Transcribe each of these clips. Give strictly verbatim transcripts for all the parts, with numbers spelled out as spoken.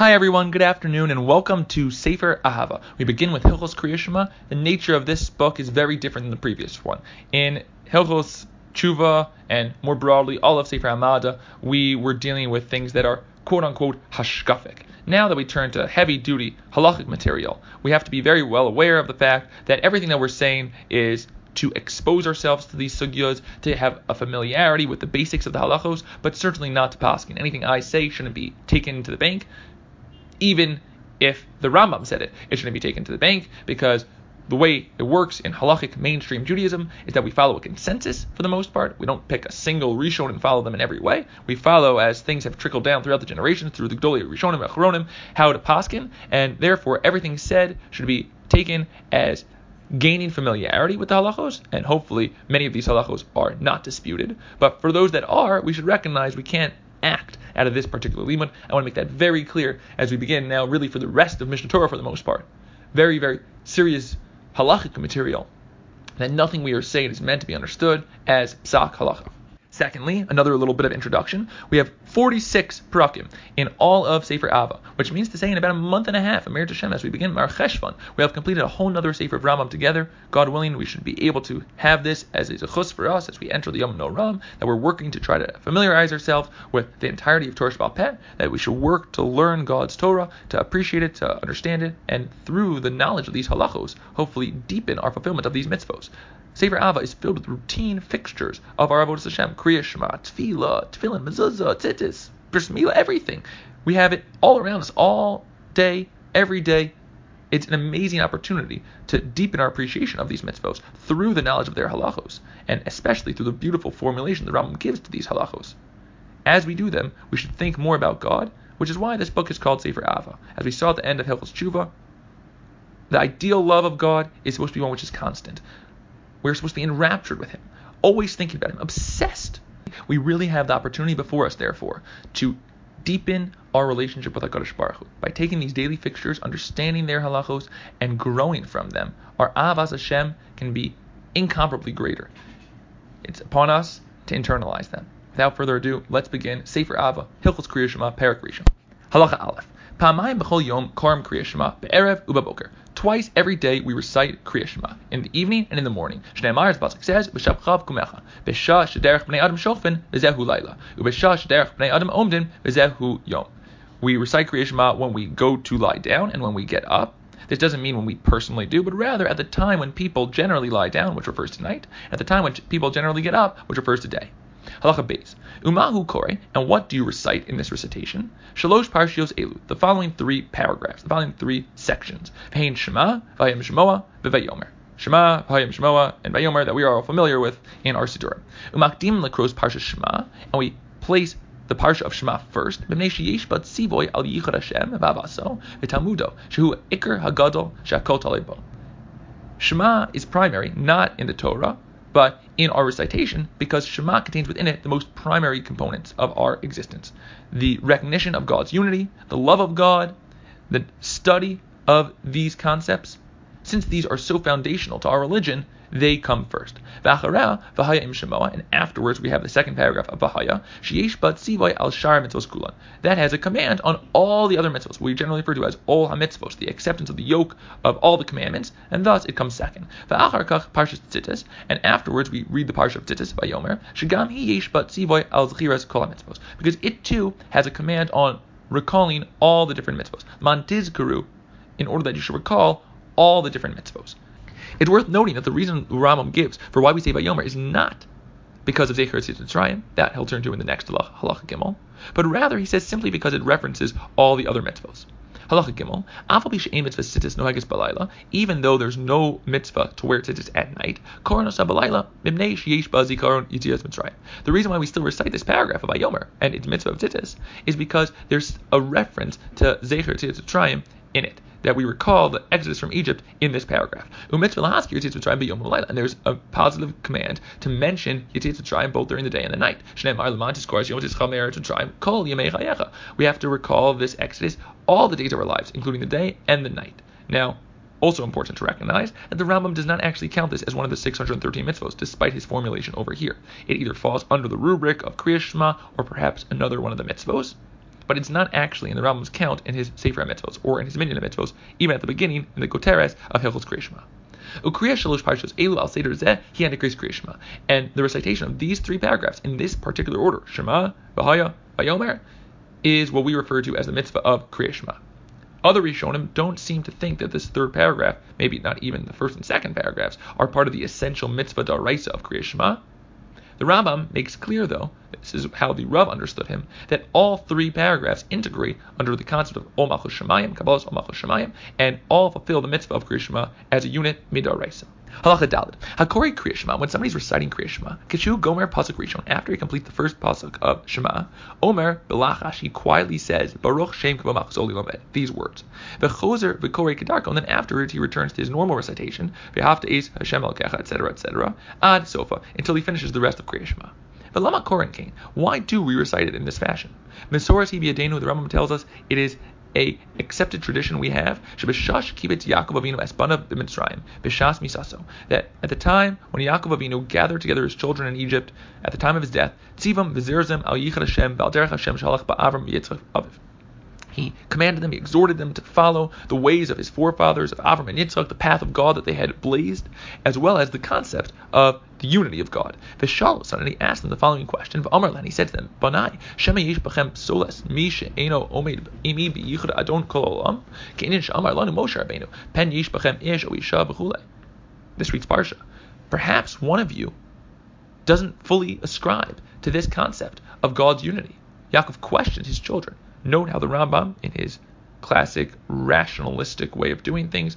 Hi everyone, good afternoon, and welcome to Sefer Ahava. We begin with Hilchos Kriyas Shema. The nature of this book is very different than the previous one. In Hilchos Tshuva, and more broadly, all of Sefer Hamada, we were dealing with things that are quote-unquote hashkafic. Now that we turn to heavy-duty halachic material, we have to be very well aware of the fact that everything that we're saying is to expose ourselves to these sugyas, to have a familiarity with the basics of the halachos, but certainly not to paskin. Anything I say shouldn't be taken to the bank. Even if the Rambam said it, it shouldn't be taken to the bank, because the way it works in halachic mainstream Judaism is that we follow a consensus for the most part. We don't pick a single Rishon and follow them in every way. We follow as things have trickled down throughout the generations through the Gdolei Rishonim and Achronim, how to paskin, and therefore everything said should be taken as gaining familiarity with the halachos, and hopefully many of these halachos are not disputed. But for those that are, we should recognize we can't act out of this particular limud. I want to make that very clear as we begin now, really for the rest of Mishnah Torah for the most part. Very, very serious halachic material, that nothing we are saying is meant to be understood as psak halacha. Secondly, another little bit of introduction. We have forty-six parakim in all of Sefer Ava, which means to say in about a month and a half, Amir Hashem, as we begin Mar Cheshvan, we have completed a whole nother Sefer of Rambam together. God willing, we should be able to have this as a zechus for us as we enter the Yom Noram, that we're working to try to familiarize ourselves with the entirety of Torah Sheba'al Peh, that we should work to learn God's Torah, to appreciate it, to understand it, and through the knowledge of these halachos, hopefully deepen our fulfillment of these mitzvos. Sefer Ava is filled with routine fixtures of our Avodas Hashem, Kriyas Shema, Tefillah, Tefillin, Mezuzah, Tzitzis, Bris Milah, everything. We have it all around us, all day, every day. It's an amazing opportunity to deepen our appreciation of these mitzvos through the knowledge of their halachos, and especially through the beautiful formulation the Rambam gives to these halachos. As we do them, we should think more about God, which is why this book is called Sefer Ava. As we saw at the end of Hilchos Tshuva, the ideal love of God is supposed to be one which is constant. We're supposed to be enraptured with Him, always thinking about Him, obsessed. We really have the opportunity before us, therefore, to deepen our relationship with HaKadosh Baruch Hu by taking these daily fixtures, understanding their halachos, and growing from them. Our Avas Hashem can be incomparably greater. It's upon us to internalize them. Without further ado, let's begin Sefer Ava, Hilchos Kriyas Shema, Perek Rishon. Halacha Aleph. Pa'amayim b'chol yom karam Kriyas Shema, be'erev u'baboker. Twice every day we recite Kriyas Shema, in the evening and in the morning. Shneimar, as Pasuk says, B'shabchav kumecha, B'shah shederech b'nei adam shofin, v'zehu laila, U'b'shah shederech b'nei adam omdin, v'zehu yom. We recite Kriyas Shema when we go to lie down and when we get up. This doesn't mean when we personally do, but rather at the time when people generally lie down, which refers to night, at the time when people generally get up, which refers to day. Halacha Beis. Umahu Kore, and what do you recite in this recitation? Shalosh Parshios Elu, the following three paragraphs, the following three sections. V'hein Shema, V'hayim Shemoa, V'vayomer. Shema, V'hayim Shemoa, and Vayomer, that we are all familiar with in our Siddurim. Umakdim Lekros Parsha Shema, and we place the Parsha of Shema first. B'nei sheyesh bat tzivoy al yichad Hashem v'avaso v'tamudo shehu ikar hagadol she'akol talei bo. Shema is primary, not in the Torah, but in our recitation, because Shema contains within it the most primary components of our existence. The recognition of God's unity, the love of God, the study of these concepts. Since these are so foundational to our religion, they come first. V'achara v'haya im shemoa, and afterwards we have the second paragraph of v'haya, sheyesh bat tzivoy al shar mitzvos kulan. That has a command on all the other mitzvos, we generally refer to as all ha-mitzvos, the acceptance of the yoke of all the commandments, and thus it comes second. V'achar kach parshas tzitzis, and afterwards we read the parsha of tzitzis, vayomer, shegam hi yesh bat tzivoy al zchiras kol ha-mitzvos, because it too has a command on recalling all the different mitzvos. Man tizkaru, in order that you should recall all the different mitzvos. It's worth noting that the reason Rambam gives for why we say Vayomer is not because of Zecher Tzitz Mitzrayim, that he'll turn to in the next Halacha Gimel, but rather he says simply because it references all the other mitzvos. Halacha Gimel, Afal bi she'ein mitzvah tzitzis nohages balayla, even though there's no mitzvah to wear tzitzis at night, koran osa balayla mibnei sheyesh ba zikaron yitzias Mitzrayim. The reason why we still recite this paragraph of Vayomer and its mitzvah of tzitzis is because there's a reference to Zecher Tzitz Mitzrayim in it, that we recall the exodus from Egypt in this paragraph. And there's a positive command to mention Yitzhak Mitzrayim both during the day and the night. We have to recall this exodus all the days of our lives, including the day and the night. Now, also important to recognize that the Rambam does not actually count this as one of the six hundred thirteen mitzvos, despite his formulation over here. It either falls under the rubric of Kriyas Shema or perhaps another one of the mitzvos. but it's not actually in the Rambam's count in his Sefer HaMitzvos or in his Minyan HaMitzvos, even at the beginning in the Goteres of Hilchos Kriyas Shema. Ukriya Shalosh Parshos Elu Al Seder Zeh Hi Kriyas Shema, and the recitation of these three paragraphs in this particular order, Shema, V'Haya, Vayomer, is what we refer to as the mitzvah of Kriyas Shema. Other Rishonim don't seem to think that this third paragraph, maybe not even the first and second paragraphs, are part of the essential mitzvah d'oraisa of Kriyas Shema. The Rambam makes clear, though, this is how the Rav understood him, that all three paragraphs integrate under the concept of Ol Malchus Shemayim, Kabbalas Ol Malchus Shemayim, and all fulfill the mitzvah of Kriyas Shema as a unit mid'oraisa. Halacha Daled. Hakori Kriyas Shema, when somebody's reciting Kriyas Shema, Kishu Gomer Pasuk Rishon, after he completes the first pasuk of Shema, Omer Belachash, he quietly says, Baruch Shem Kavod Malchus Oli Lamed, these words. V'chozer v'korei kedarko, and then afterwards he returns to his normal recitation, V'hafta es Hashem Elkecha, et cetera, et cetera, ad sofa, until he finishes the rest of Kriyas Shema. But Lama Koren Kain, why do we recite it in this fashion? Mesoras Hibiadenu, the Rambam tells us, it is a accepted tradition we have, Shebeshash Kibetz Yaakov Avinu Espanav b'Mitzrayim, B'Shas Misaso, that at the time when Yaakov Avinu gathered together his children in Egypt, at the time of his death, Tzivam v'Zirzim al Yichad Hashem v'al Derech Hashem Shalach ba'Avram Yitzchak Aviv. He commanded them, he exhorted them to follow the ways of his forefathers, of Avram and Yitzchak, the path of God that they had blazed, as well as the concept of the unity of God. V'shalos, and he asked them the following question. V'amar lan, he said to them, Banai, shema yesh b'chem solas, mi she'eno omed imi b'yichud adon kol olam, ke'inin she'amar lanu Moshe Rabbeinu, pen yesh b'chem ish o isha v'chulei. This reads Parsha. Perhaps one of you doesn't fully ascribe to this concept of God's unity. Yaakov questioned his children. Note how the Rambam, in his classic rationalistic way of doing things,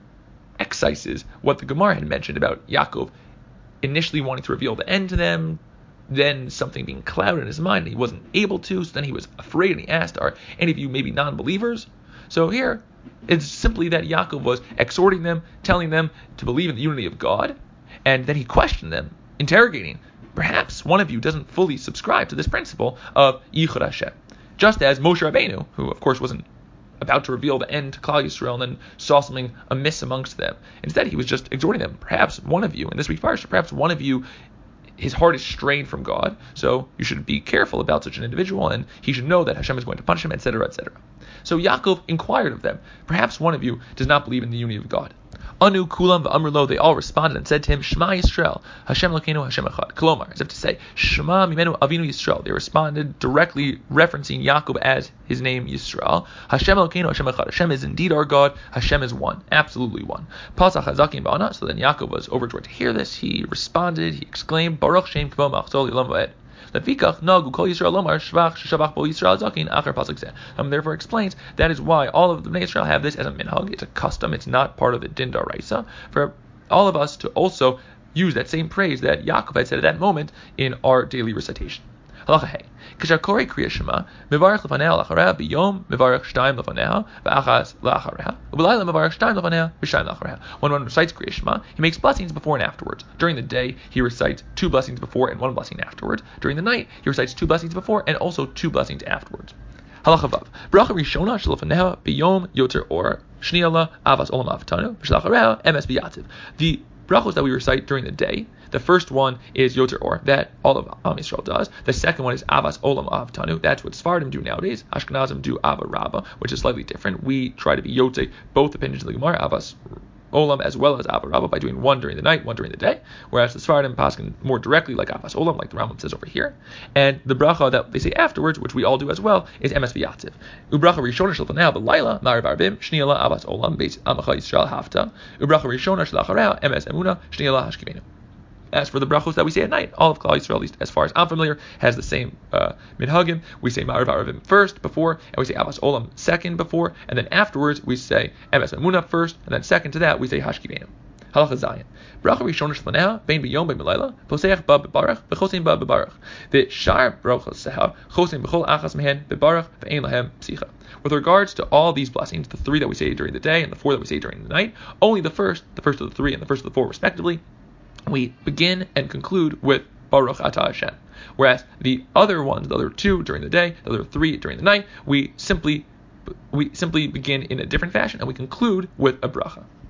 excises what the Gemara had mentioned about Yaakov initially wanting to reveal the end to them, then something being clouded in his mind, and he wasn't able to, so then he was afraid, and he asked, are any of you maybe non-believers? So here, it's simply that Yaakov was exhorting them, telling them to believe in the unity of God, and then he questioned them, interrogating, perhaps one of you doesn't fully subscribe to this principle of Yichud Hashem. Just as Moshe Rabbeinu, who of course wasn't about to reveal the end to Klal Yisrael and then saw something amiss amongst them. Instead, he was just exhorting them, perhaps one of you, in this week's parsha, perhaps one of you, his heart is strained from God, so you should be careful about such an individual, and he should know that Hashem is going to punish him, et cetera, et cetera. So Yaakov inquired of them, perhaps one of you does not believe in the unity of God. Anu kulam v'amrlo, they all responded and said to him, Shema Yisrael, Hashem Elokeinu, Hashem Echad. Kolomar, as if to say, Shema mimenu avinu Yisrael. They responded directly referencing Yaakov as his name Yisrael. Hashem Elokeinu, Hashem Echad. Hashem is indeed our God. Hashem is one, absolutely one. Pasach hazakin ba'ana. So then Yaakov was overjoyed to hear this. He responded, he exclaimed, Baruch Shem Kavod Malchus Oli Lamed. Lefikach nagu kol Yisrael lomar shvach sheshavach bo Yisrael zakin acher pasuk zeh. Um, therefore explains that is why all of the Bnei Yisrael have this as a minhag. It's a custom. It's not part of the din d'oraisa for all of us to also use that same praise that Yaakov had said at that moment in our daily recitation. Halacha hey. K'shakori Kriyas Shema, mevarach lefaneha lachareha b'yom, mevarach shtayim lefaneha, v'achas lachareha, u'b'layla mevarach shtayim lefaneha, v'shtayim lachareha. When one recites Kriyas Shema, he makes blessings before and afterwards. During the day, he recites two blessings before and one blessing afterwards. During the night, he recites two blessings before and also two blessings afterwards. Halacha vav. Bracha rishona shelefaneha b'yom yoter or, shniyala avas olam avtanu, v'shalachareha emes b'yativ. The brachos that we recite during the day, the first one is Yoter Or, that all of Am Yisrael does. The second one is Avas Olam Avtanu, that's what Sfardim do nowadays. Ashkenazim do Ava Rabba, which is slightly different. We try to be Yote, both opinions of the Gemara, Avas Olam as well as Ava Rabba, by doing one during the night, one during the day, whereas the Sfardim paskin more directly like Avas Olam, like the Rambam says over here. And the bracha that they say afterwards, which we all do as well, is Emes V'Yativ. Ubracha Rishona Shel Fanei B'Layla, Ma'ariv Arbim, Shniyala Avas Olam, Beis Amacha Yisrael Hafta. Ubracha Rishona Shel Achareha, Emes Emuna, Shniyala Hashkivenu. As for the brachos that we say at night, all of Klal Yisrael, at least as far as I'm familiar, has the same uh, minhagim. We say Ma'ariv Aravim first, before, and we say Avas Olam second, before, and then afterwards we say Emes Emunah first, and then second to that we say Hashkivenu. Halacha Zayin. Bracha Rishona Shlefaneha, Bein B'Yom Bein B'Layla, Poseach Ba B'Barach, V'Chosein Ba B'Barach. The Shar Brachos Seha, Chosein B'Chol Achas Mehen, B'Barach, V'Ein Lahem Psicha. With regards to all these blessings, the three that we say during the day and the four that we say during the night, only the first, the first of the three and the first of the four respectively, we begin and conclude with Baruch Atah Hashem. Whereas the other ones, the other two during the day, the other three during the night, we simply we simply begin in a different fashion and we conclude with a bracha.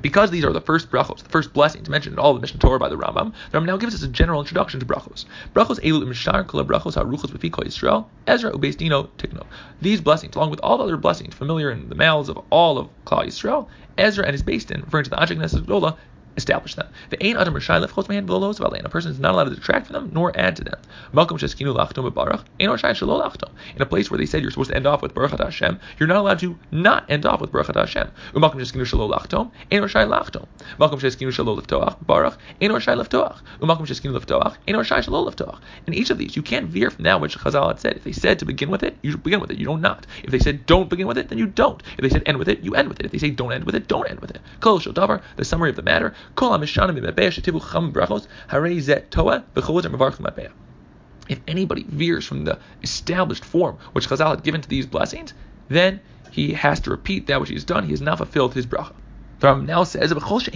Because these are the first brachos, the first blessings mentioned in all the Mishnah Torah by the Rambam, the Rambam now gives us a general introduction to brachos. Brachos elu imshar kol brachos haruchos b'fi kol Yisrael, Ezra ubeis dino tikno. These blessings, along with all the other blessings familiar in the mouths of all of Klal Yisrael, Ezra and his beis din, referring to the Anshe Knesset Gedola, establish them. The ein adam rishai lefchos mehan v'lo lo. A person is not allowed to detract from them nor add to them. Malkum sheskinu lachtom b'barach ein rishai shelo lachtom. In a place where they said you're supposed to end off with Baruch Atah Hashem, you're not allowed to not end off with Baruch Atah Hashem. Umalkum sheskinu shelo lachtom ein rishai lachtom. Malkum sheskinu shelo leftoach b'barach ein rishai leftoach. Umalkum sheskinu leftoach ein rishai shelo leftoach. In each of these, you can't veer from that which Chazal had said. If they said to begin with it, you begin with it. You don't not. If they said don't begin with it, then you don't. If they said end with it, you end with it. If they say don't end with it, don't end with it. Kol shel davar, the summary of the matter. Kol hamishanim. If anybody veers from the established form which Chazal had given to these blessings, then he has to repeat that which he has done. He has not fulfilled his bracha. The Rambam now says,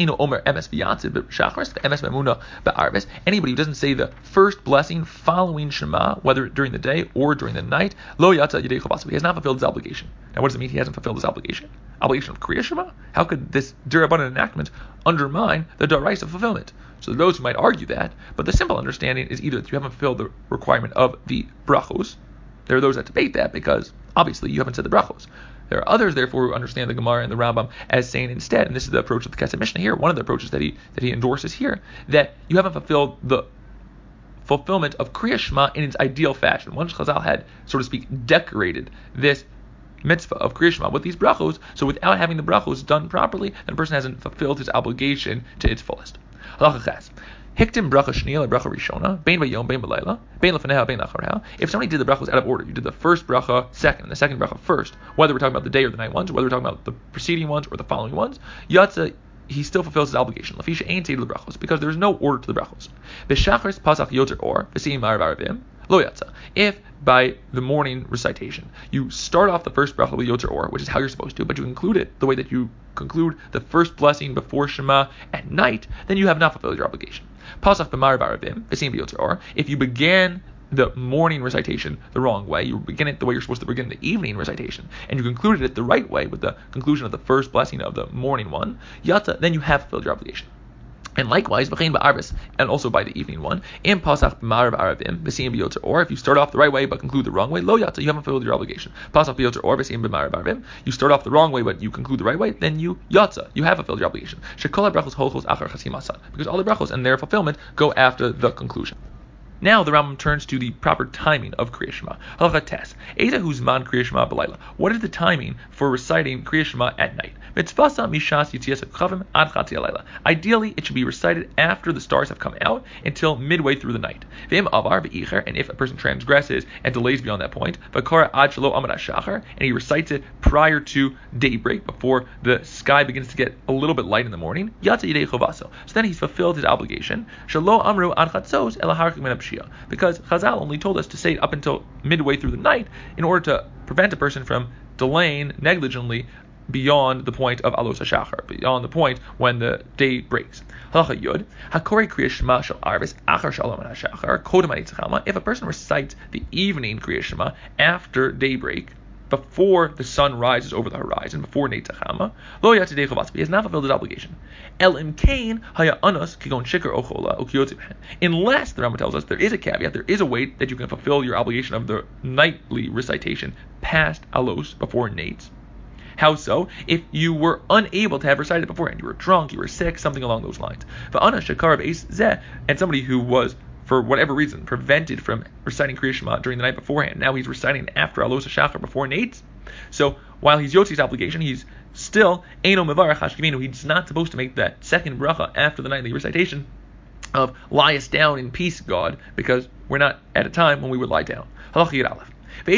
anybody who doesn't say the first blessing following Shema, whether during the day or during the night, lo yatsa yidei chavasa, he has not fulfilled his obligation. Now, what does it mean he hasn't fulfilled his obligation? Obligation of Kriya Shema? How could this D'Rabbanan enactment undermine the D'Oraisa fulfillment? So those who might argue that, but the simple understanding is either that you haven't fulfilled the requirement of the brachos. There are those that debate that because obviously you haven't said the brachos. There are others, therefore, who understand the Gemara and the Rambam as saying instead, and this is the approach of the Kesef Mishnah here, one of the approaches that he that he endorses here, that you haven't fulfilled the fulfillment of Kriya Shema in its ideal fashion. Once Chazal had, so to speak, decorated this mitzvah of Kriya Shema with these brachos, so without having the brachos done properly, then a person hasn't fulfilled his obligation to its fullest. Halacha ches. Hiktim bracha shniya le bracha rishona, bein vayom, bein v'layla, bein lefaneha, bein lachareha. If somebody did the brachos out of order, you did the first bracha second, and the second bracha first, whether we're talking about the day or the night ones, or whether we're talking about the preceding ones or the following ones, yatsa, he still fulfills his obligation. Lafisha ain't teid lebrachos, because there is no order to the brachos. B'shachris pasach yoter or, v'sim ma'arav arabim, lo yatsa. If by the morning recitation you start off the first bracha with yoter or, which is how you're supposed to, but you include it the way that you conclude the first blessing before Shema at night, then you have not fulfilled your obligation. Pasach b'marav arabim, v'sim yoter or. If you began the morning recitation the wrong way, you begin it the way you're supposed to begin the evening recitation, and you concluded it the right way with the conclusion of the first blessing of the morning one, yata, then you have fulfilled your obligation. And likewise, v'chein ba'arbis, and also by the evening one, in pasach b'marav arabim, v'sim b'yoter or, if you start off the right way but conclude the wrong way, lo yata, you haven't fulfilled your obligation. Pasach b'yoter or, v'sim b'marav arabim, you start off the wrong way but you conclude the right way, then you yata, you have fulfilled your obligation. Shekol ha'brachos holchos achar chasim asad, because all the brachos and their fulfillment go after the conclusion. Now the Rambam turns to the proper timing of Kriya Shema. Halacha tes. Eza huzman Kriya Shema b'layla. What is the timing for reciting Kriya Shema at night? Mitzvasa mishas yitzias chavim ad chatzi halayla. Ideally, it should be recited after the stars have come out until midway through the night. V'im avar v'icher, and if a person transgresses and delays beyond that point, v'kara ad shelo amad hashachar, and he recites it prior to daybreak, before the sky begins to get a little bit light in the morning, yatsa yidei chovaso. So then he's fulfilled his obligation. Shelo amru ad chatzos el harchik min hapshia, because Chazal only told us to say it up until midway through the night in order to prevent a person from delaying negligently beyond the point of alos hashachar, beyond the point when the day breaks. Halacha yud, hakori kriya shema shel arvis achar shalom hashachar kodem hanitzchalma. If a person recites the evening kriya shema after daybreak, before the sun rises over the horizon, before Neitzachama, lo yatidei chavas, he has not fulfilled his obligation. El imkain haya anas kigon shikar ochola ukiyotziben. Unless, the Rambam tells us, there is a caveat, there is a way that you can fulfill your obligation of the nightly recitation past alos, before Neitz. How so? If you were unable to have recited it beforehand, you were drunk, you were sick, something along those lines. Va'ana shakar b'eis zeh, and somebody who was, for whatever reason, prevented from reciting Kriya Shema during the night beforehand. Now he's reciting after Alos HaShachar, before Neitz. So while he's Yotzi's obligation, he's still Eino Mevarach Hashkivinu. He's not supposed to make that second bracha after the nightly recitation of lie us down in peace, God, because we're not at a time when we would lie down. Halach Yud Aleph.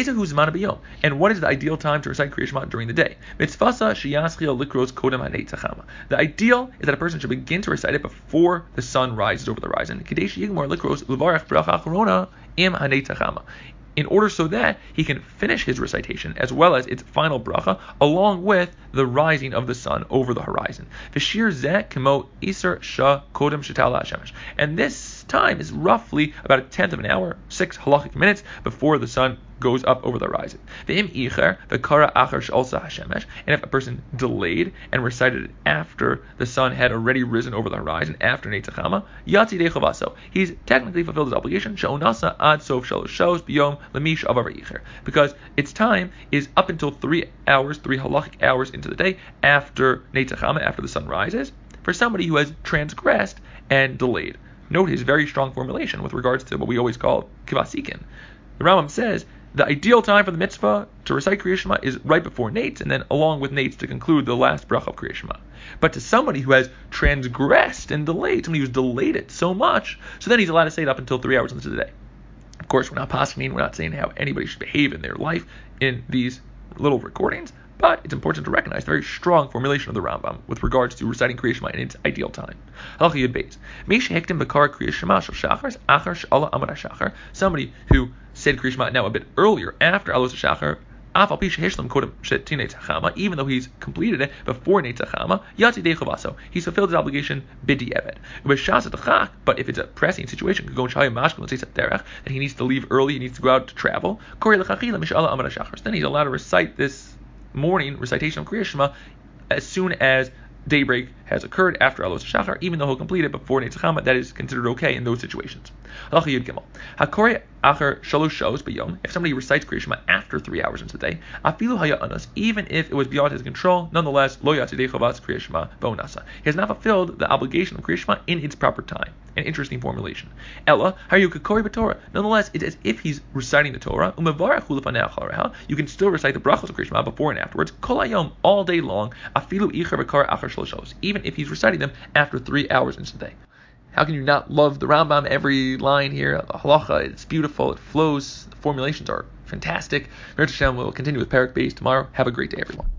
And what is the ideal time to recite Kriya Shema during the day? The ideal is that a person should begin to recite it before the sun rises over the horizon, in order so that he can finish his recitation as well as its final bracha along with the rising of the sun over the horizon. And this time is roughly about a tenth of an hour, six halachic minutes before the sun goes up over the horizon. And if a person delayed and recited it after the sun had already risen over the horizon, after Neitzach Chama, he's technically fulfilled his obligation, because its time is up until three hours, three halachic hours into the day after Neitzach Chama, after the sun rises, for somebody who has transgressed and delayed. Note his very strong formulation with regards to what we always call kivasikin. The Rambam says the ideal time for the mitzvah to recite Kriya Shema is right before Nates, and then along with Nates to conclude the last bracha of Kriya Shema. But to somebody who has transgressed and delayed, somebody who's delayed it so much, so then he's allowed to say it up until three hours into the day. Of course, we're not paskening, we're not saying how anybody should behave in their life in these little recordings, but it's important to recognize the very strong formulation of the Rambam with regards to reciting Kriya Shema in its ideal time. Somebody who said Kriya Shema now a bit earlier, after Alos HaShachar, even though he's completed it before Neitzach Chama, he's fulfilled his obligation b'di'evet. But if it's a pressing situation, that he needs to leave early, he needs to go out to travel, then he's allowed to recite this morning recitation of Kriya Shema as soon as daybreak has occurred after Alos HaShachar, even though he'll complete it before Neitzach Chama. That is considered okay in those situations. If somebody recites Kriya Shema after three hours into the day, even if it was beyond his control, nonetheless, he has not fulfilled the obligation of Kriya Shema in its proper time. An interesting formulation. Ella, nonetheless, it's as if he's reciting the Torah. You can still recite the brachos of Kriya Shema before and afterwards, all day long, even if he's reciting them after three hours into the day. How can you not love the Rambam? Every line here, the halacha, it's beautiful, it flows, the formulations are fantastic. Mir Hashem will continue with Parak Beis tomorrow. Have a great day, everyone.